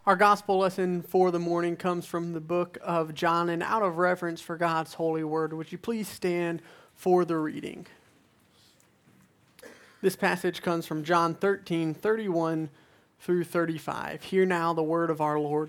Our gospel lesson for the morning comes from the book of John, and out of reverence for God's holy word, would you please stand for the reading? This passage comes from John 13:31 through 35. Hear now the word of our Lord.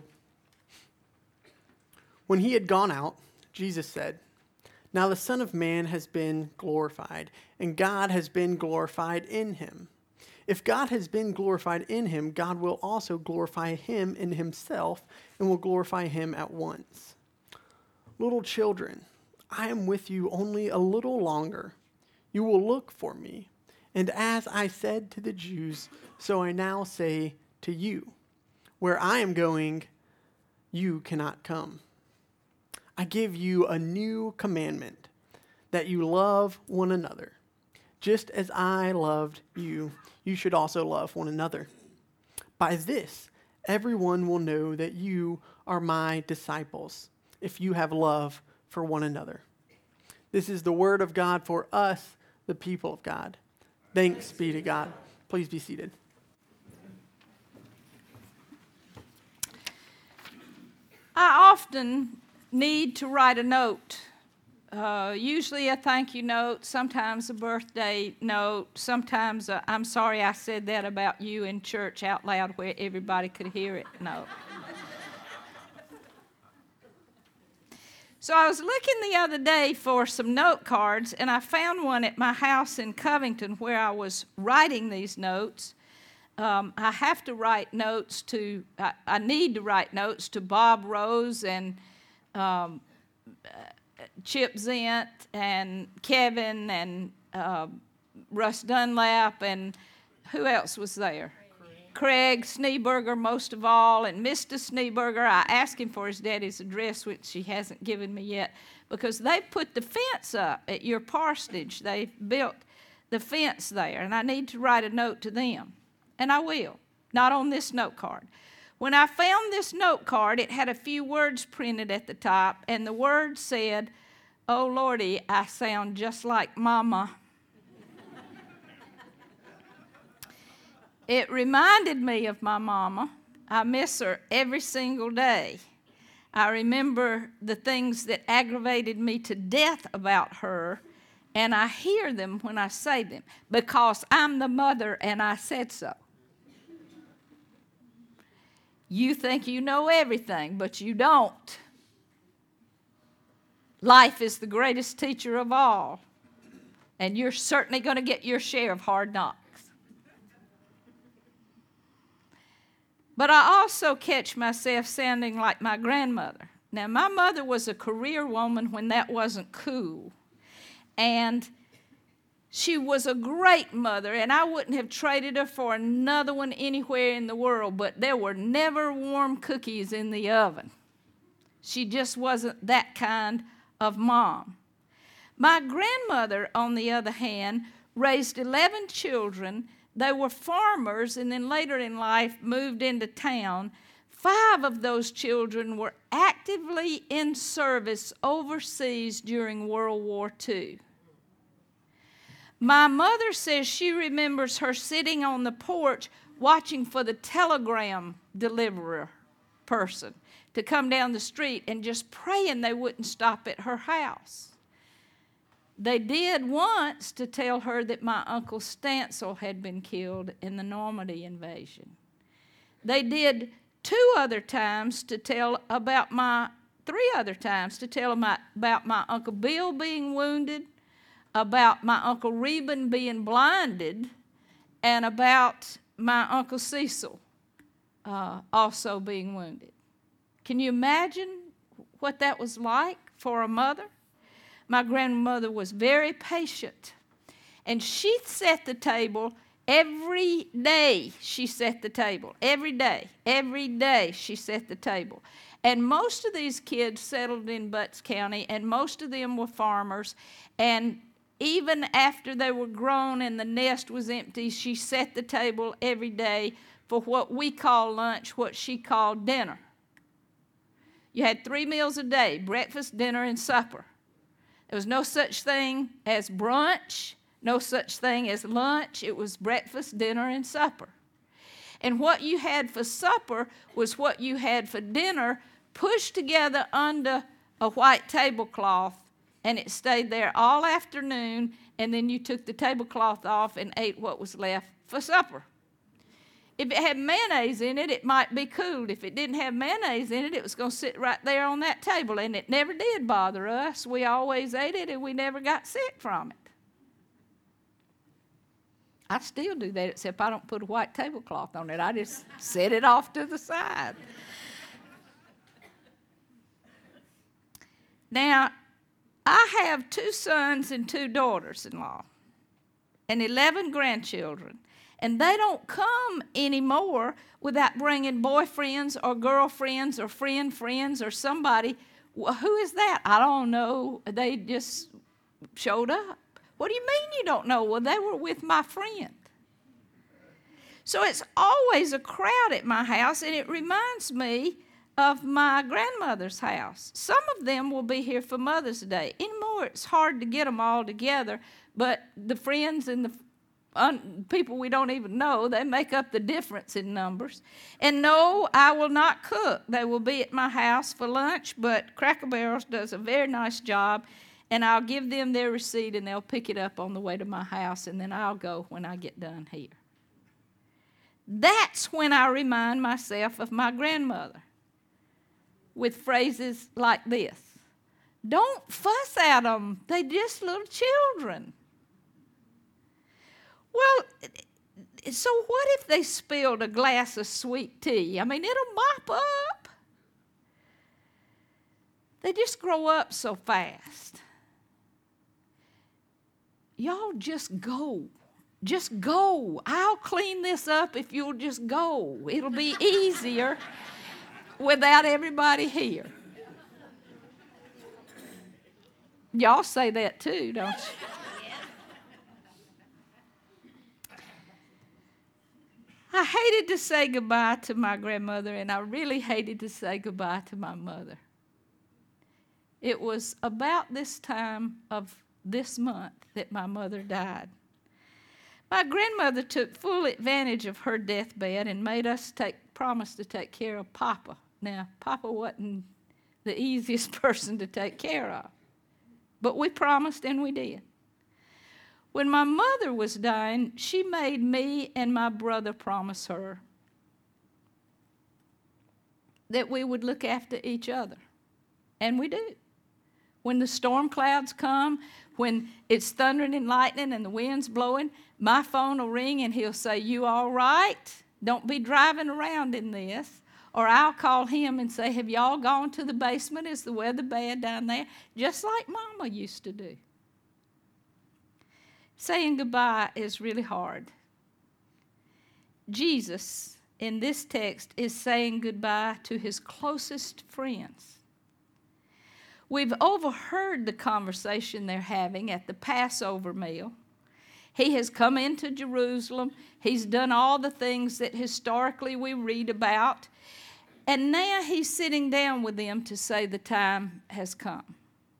When he had gone out, Jesus said, "Now the Son of Man has been glorified, and God has been glorified in him. If God has been glorified in him, God will also glorify him in himself and will glorify him at once. Little children, I am with you only a little longer. You will look for me. And as I said to the Jews, so I now say to you, where I am going, you cannot come. I give you a new commandment, that you love one another. Just as I loved you, you should also love one another. By this, everyone will know that you are my disciples, if you have love for one another." This is the word of God for us, the people of God. Thanks be to God. Please be seated. I often need to write a note. Usually a thank you note, sometimes a birthday note, sometimes a "I'm sorry I said that about you in church out loud where everybody could hear it" note. So I was looking the other day for some note cards, and I found one at my house in Covington where I was writing these notes. I have to write notes to, I need to write notes to Bob Rose and Chip Zint and Kevin and Russ Dunlap and who else was there? Craig Schneeberger, most of all, and Mr. Schneeberger. I asked him for his daddy's address, which he hasn't given me yet, because they put the fence up at your parsonage. They built the fence there, and I need to write a note to them, and I will, not on this note card. When I found this note card, it had a few words printed at the top, and the words said, "Oh, Lordy, I sound just like Mama." It reminded me of my mama. I miss her every single day. I remember the things that aggravated me to death about her, and I hear them when I say them, because I'm the mother and I said so. You think you know everything, but you don't. Life is the greatest teacher of all, and you're certainly going to get your share of hard knocks. But I also catch myself sounding like my grandmother. Now, my mother was a career woman when that wasn't cool, and she was a great mother, and I wouldn't have traded her for another one anywhere in the world, but there were never warm cookies in the oven. She just wasn't that kind of mom. My grandmother, on the other hand, raised 11 children. They were farmers, and then later in life moved into town. 5 of those children were actively in service overseas during World War II. My mother says she remembers her sitting on the porch watching for the telegram deliverer person to come down the street and just praying they wouldn't stop at her house. They did once to tell her that my Uncle Stancil had been killed in the Normandy invasion. They did 3 other times to tell about my Uncle Bill being wounded, about my Uncle Reuben being blinded, and about my Uncle Cecil also being wounded. Can you imagine what that was like for a mother? My grandmother was very patient, and she set the table every day. She set the table every day she set the table. And most of these kids settled in Butts County, and most of them were farmers, and even after they were grown and the nest was empty, she set the table every day for what we call lunch, what she called dinner. You had 3 meals a day: breakfast, dinner, and supper. There was no such thing as brunch, no such thing as lunch. It was breakfast, dinner, and supper. And what you had for supper was what you had for dinner, pushed together under a white tablecloth, and it stayed there all afternoon, and then you took the tablecloth off and ate what was left for supper. If it had mayonnaise in it, it might be cooled. If it didn't have mayonnaise in it, it was going to sit right there on that table, and it never did bother us. We always ate it, and we never got sick from it. I still do that, except I don't put a white tablecloth on it. I just set it off to the side. Now, I have 2 sons and 2 daughters-in-law and 11 grandchildren. And they don't come anymore without bringing boyfriends or girlfriends or friends or somebody. Well, who is that? I don't know. They just showed up. What do you mean you don't know? Well, they were with my friend. So it's always a crowd at my house, and it reminds me of my grandmother's house. Some of them will be here for Mother's Day. Anymore, it's hard to get them all together, but the friends and the people we don't even know, they make up the difference in numbers. And no, I will not cook. They will be at my house for lunch, but Cracker Barrels does a very nice job, and I'll give them their receipt, and they'll pick it up on the way to my house, and then I'll go when I get done here. That's when I remind myself of my grandmother with phrases like this. Don't fuss at them. They're just little children. Well, so what if they spilled a glass of sweet tea? I mean, it'll mop up. They just grow up so fast. Y'all just go. Just go. I'll clean this up if you'll just go. It'll be easier without everybody here. Y'all say that too, don't you? I hated to say goodbye to my grandmother, and I really hated to say goodbye to my mother. It was about this time of this month that my mother died. My grandmother took full advantage of her deathbed and made us promise to take care of Papa. Now, Papa wasn't the easiest person to take care of, but we promised and we did. When my mother was dying, she made me and my brother promise her that we would look after each other. And we do. When the storm clouds come, when it's thundering and lightning and the wind's blowing, my phone will ring and he'll say, "You all right? Don't be driving around in this." Or I'll call him and say, "Have y'all gone to the basement? Is the weather bad down there?" Just like Mama used to do. Saying goodbye is really hard. Jesus, in this text, is saying goodbye to his closest friends. We've overheard the conversation they're having at the Passover meal. He has come into Jerusalem. He's done all the things that historically we read about. And now he's sitting down with them to say the time has come.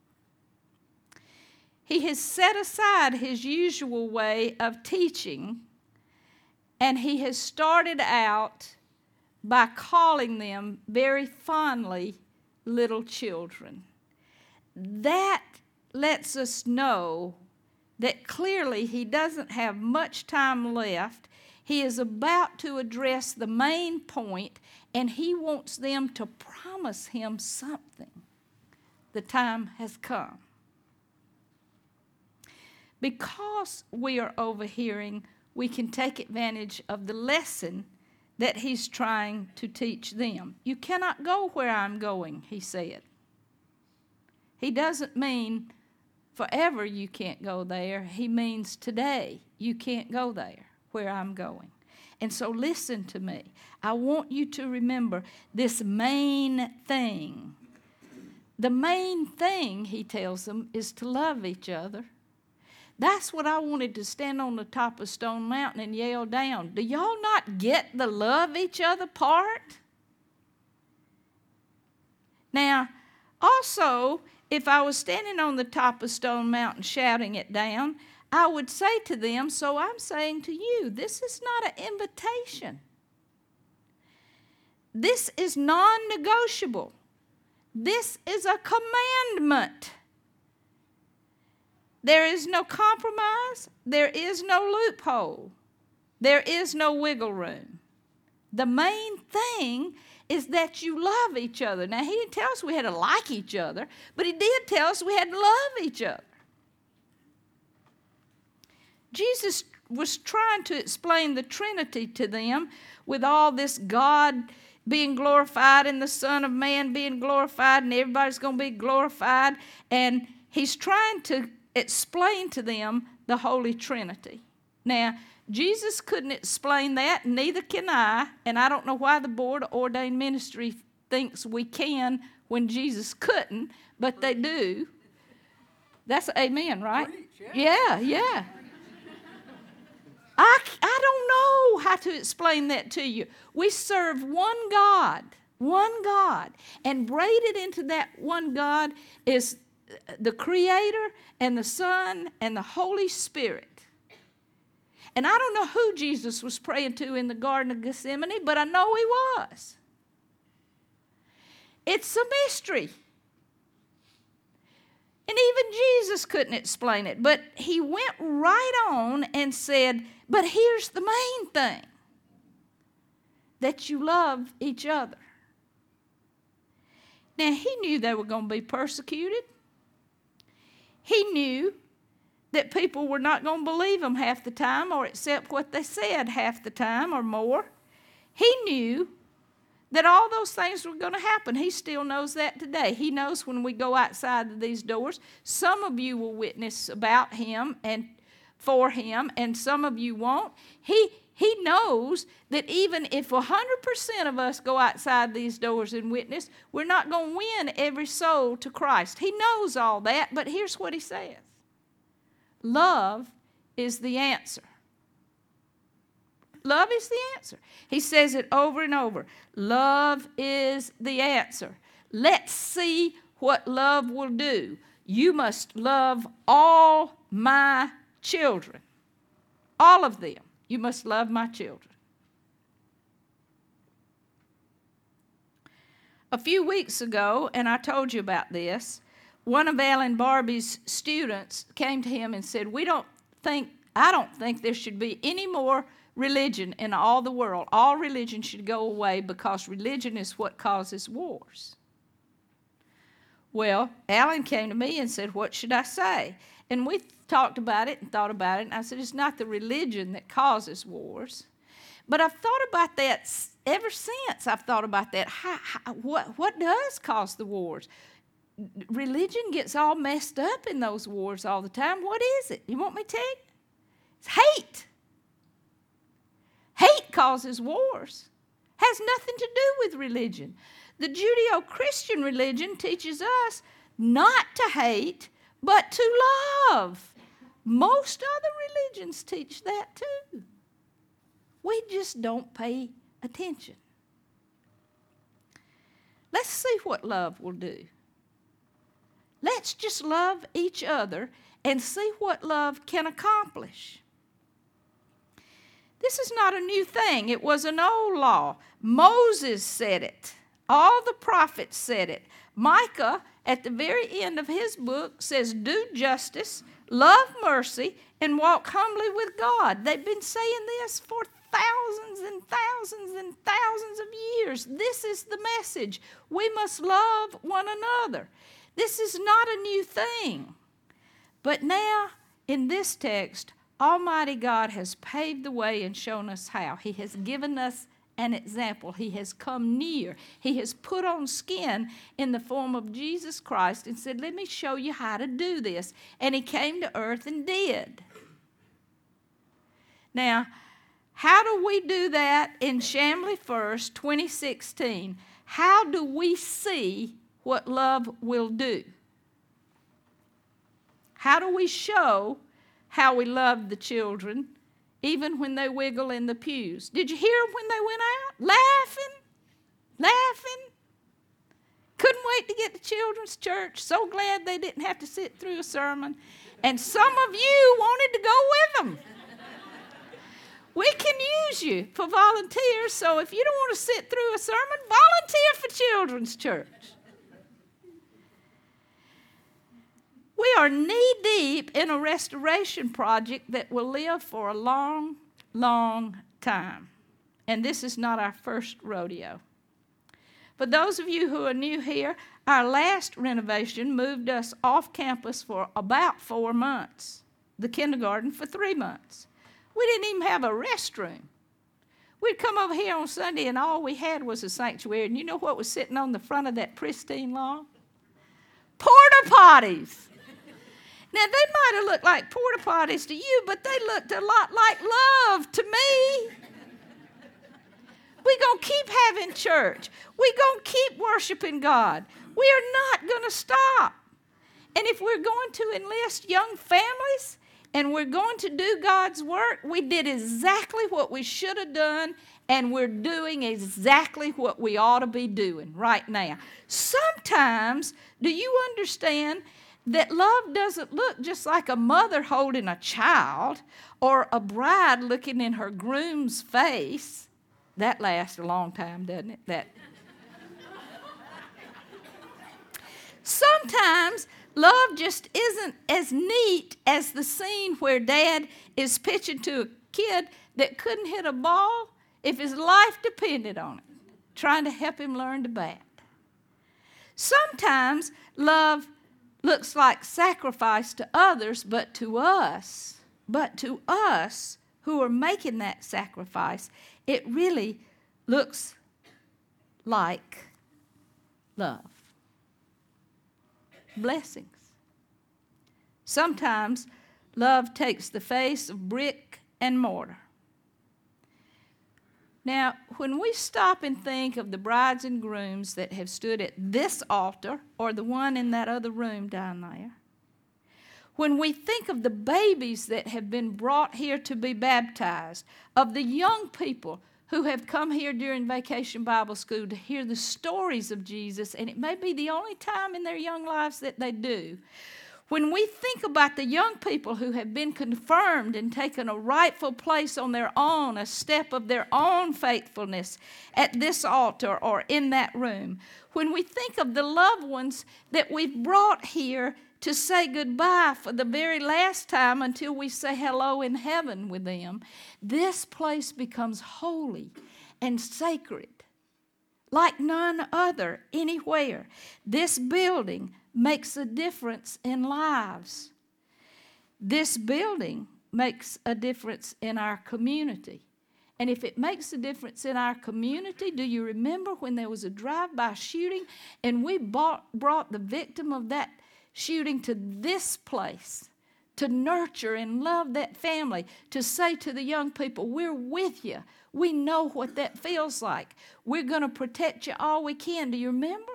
He has set aside his usual way of teaching, and he has started out by calling them very fondly little children. That lets us know that clearly he doesn't have much time left. He is about to address the main point, and he wants them to promise him something. The time has come. Because we are overhearing, we can take advantage of the lesson that he's trying to teach them. You cannot go where I'm going, he said. He doesn't mean forever you can't go there. He means today you can't go there where I'm going. And so listen to me. I want you to remember this main thing. The main thing, he tells them, is to love each other. That's what I wanted to stand on the top of Stone Mountain and yell down. Do y'all not get the love each other part? Now, also, if I was standing on the top of Stone Mountain shouting it down, I would say to them, so I'm saying to you, this is not an invitation. This is non-negotiable. This is a commandment. There is no compromise. There is no loophole. There is no wiggle room. The main thing is that you love each other. Now, he didn't tell us we had to like each other, but he did tell us we had to love each other. Jesus was trying to explain the Trinity to them with all this God being glorified and the Son of Man being glorified and everybody's going to be glorified. And he's trying to explain to them the Holy Trinity. Now, Jesus couldn't explain that, neither can I, and I don't know why the Board of Ordained Ministry thinks we can when Jesus couldn't, but they do. That's amen, right? Yeah. I don't know how to explain that to you. We serve one God, and braided into that one God is the Creator and the Son and the Holy Spirit. And I don't know who Jesus was praying to in the Garden of Gethsemane, but I know he was. It's a mystery. And even Jesus couldn't explain it. But he went right on and said, but here's the main thing, that you love each other. Now, he knew they were going to be persecuted. He knew that people were not going to believe him half the time or accept what they said half the time or more. He knew that all those things were going to happen. He still knows that today. He knows when we go outside of these doors, some of you will witness about him and for him, and some of you won't. He knows that even if 100% of us go outside these doors and witness, we're not going to win every soul to Christ. He knows all that, but here's what he says. Love is the answer. Love is the answer. He says it over and over. Love is the answer. Let's see what love will do. You must love all my children. All of them. You must love my children. A few weeks ago, and I told you about this, one of Alan Barbie's students came to him and said, I don't think there should be any more religion in all the world. All religion should go away because religion is what causes wars. Well, Alan came to me and said, what should I say? And we talked about it and thought about it, and I said, it's not the religion that causes wars. But I've thought about that ever since. I've thought about that. What does cause the wars? Religion gets all messed up in those wars all the time. What is it? You want me to tell you? It's hate. Hate causes wars. Has nothing to do with religion. The Judeo-Christian religion teaches us not to hate, but to love. Most other religions teach that too. We just don't pay attention. Let's see what love will do. Let's just love each other and see what love can accomplish. This is not a new thing. It was an old law. Moses said it. All the prophets said it. Micah, at the very end of his book, says, do justice, love mercy, and walk humbly with God. They've been saying this for thousands and thousands and thousands of years. This is the message. We must love one another. This is not a new thing. But now, in this text, Almighty God has paved the way and shown us how. He has given us an example. He has come near. He has put on skin in the form of Jesus Christ and said, let me show you how to do this. And he came to earth and did. Now, how do we do that in Chamblee First 2016? How do we see what love will do? How do we show how we love the children, even when they wiggle in the pews? Did you hear them when they went out? Laughing. Couldn't wait to get to children's church. So glad they didn't have to sit through a sermon. And some of you wanted to go with them. We can use you for volunteers, so if you don't want to sit through a sermon, volunteer for Children's Church. We are knee-deep in a restoration project that will live for a long, long time. And this is not our first rodeo. For those of you who are new here, our last renovation moved us off campus for about 4 months, the kindergarten for 3 months. We didn't even have a restroom. We'd come over here on Sunday and all we had was a sanctuary. And you know what was sitting on the front of that pristine lawn? Porta potties. Now, they might have looked like porta potties to you, but they looked a lot like love to me. We're going to keep having church. We're going to keep worshiping God. We are not going to stop. And if we're going to enlist young families and we're going to do God's work, we did exactly what we should have done, and we're doing exactly what we ought to be doing right now. Sometimes, do you understand that love doesn't look just like a mother holding a child or a bride looking in her groom's face? That lasts a long time, doesn't it? Sometimes love just isn't as neat as the scene where Dad is pitching to a kid that couldn't hit a ball if his life depended on it, trying to help him learn to bat. Sometimes love looks like sacrifice to others, but to us who are making that sacrifice, it really looks like love. Blessings. Sometimes love takes the face of brick and mortar. Now, when we stop and think of the brides and grooms that have stood at this altar or the one in that other room down there, when we think of the babies that have been brought here to be baptized, of the young people who have come here during Vacation Bible School to hear the stories of Jesus, and it may be the only time in their young lives that they do, when we think about the young people who have been confirmed and taken a rightful place on their own, a step of their own faithfulness at this altar or in that room, when we think of the loved ones that we've brought here to say goodbye for the very last time until we say hello in heaven with them, this place becomes holy and sacred like none other anywhere. This building makes a difference in lives. This building makes a difference in our community. And if it makes a difference in our community, do you remember when there was a drive-by shooting and we brought the victim of that shooting to this place to nurture and love that family, to say to the young people, we're with you. We know what that feels like. We're going to protect you all we can. Do you remember?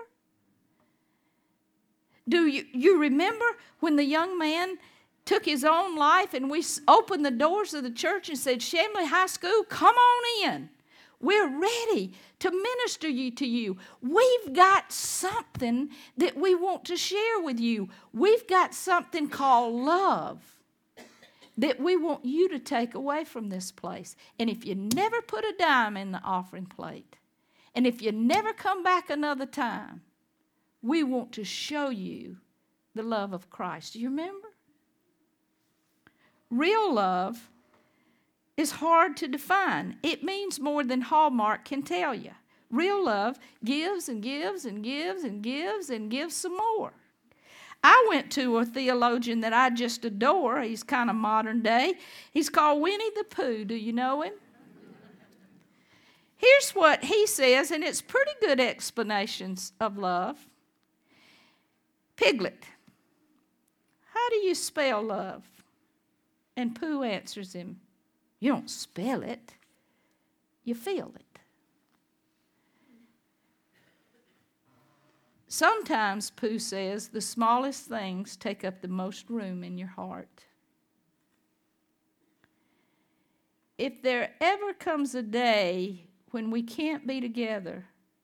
Do you remember when the young man took his own life and we opened the doors of the church and said, Chamblee High School, come on in. We're ready to minister to you. We've got something that we want to share with you. We've got something called love that we want you to take away from this place. And if you never put a dime in the offering plate, and if you never come back another time, we want to show you the love of Christ. Do you remember? Real love is hard to define. It means more than Hallmark can tell you. Real love gives and gives and gives and gives and gives some more. I went to a theologian that I just adore. He's kind of modern day. He's called Winnie the Pooh. Do you know him? Here's what he says, and it's pretty good explanations of love. Piglet, how do you spell love? And Pooh answers him, you don't spell it, you feel it. Sometimes, Pooh says, the smallest things take up the most room in your heart. If there ever comes a day when we can't be together,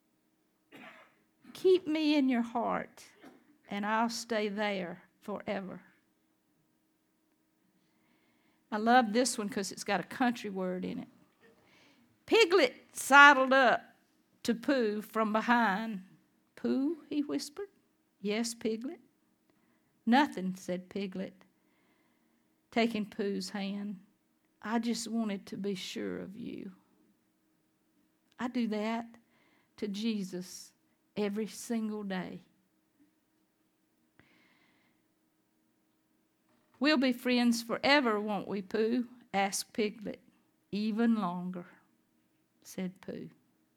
keep me in your heart, and I'll stay there forever. I love this one because it's got a country word in it. Piglet sidled up to Pooh from behind. Pooh, he whispered. Yes, Piglet. Nothing, said Piglet, taking Pooh's hand. I just wanted to be sure of you. I do that to Jesus every single day. We'll be friends forever, won't we, Pooh? Asked Piglet. Even longer, said Pooh.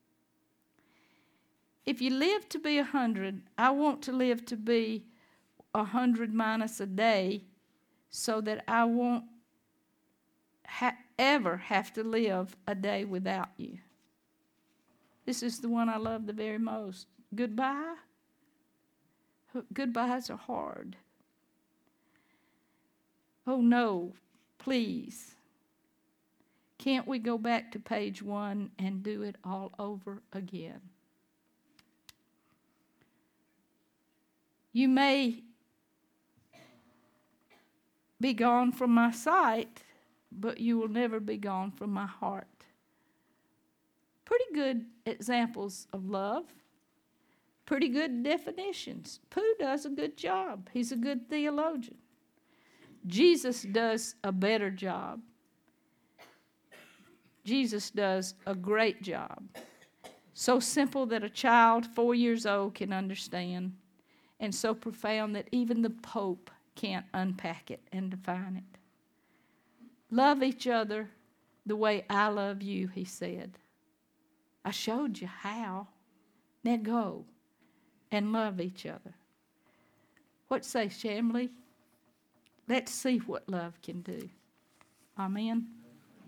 If you live to be 100, I want to live to be 100 minus a day so that I won't ever have to live a day without you. This is the one I love the very most. Goodbye. Goodbyes are hard. Oh no, please. Can't we go back to page 1 and do it all over again? You may be gone from my sight, but you will never be gone from my heart. Pretty good examples of love. Pretty good definitions. Pooh does a good job. He's a good theologian. Jesus does a better job. Jesus does a great job. So simple that a child 4 years old can understand, and so profound that even the Pope can't unpack it and define it. Love each other the way I love you, he said. I showed you how. Now go and love each other. What say, Shamley? Let's see what love can do. Amen.